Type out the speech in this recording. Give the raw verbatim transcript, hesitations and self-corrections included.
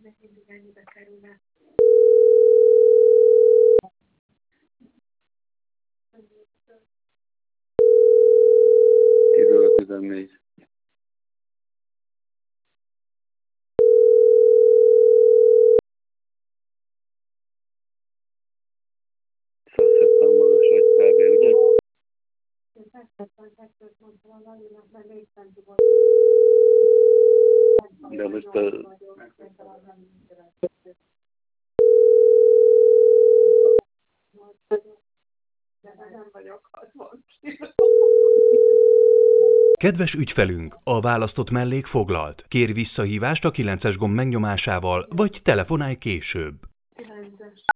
tizenöt tizennégy. Százhetven magas vagy kb. Ugye? De most a... Kedves ügyfelünk, a választott mellék foglalt. Kér visszahívást a kilences gomb megnyomásával, vagy telefonálj később.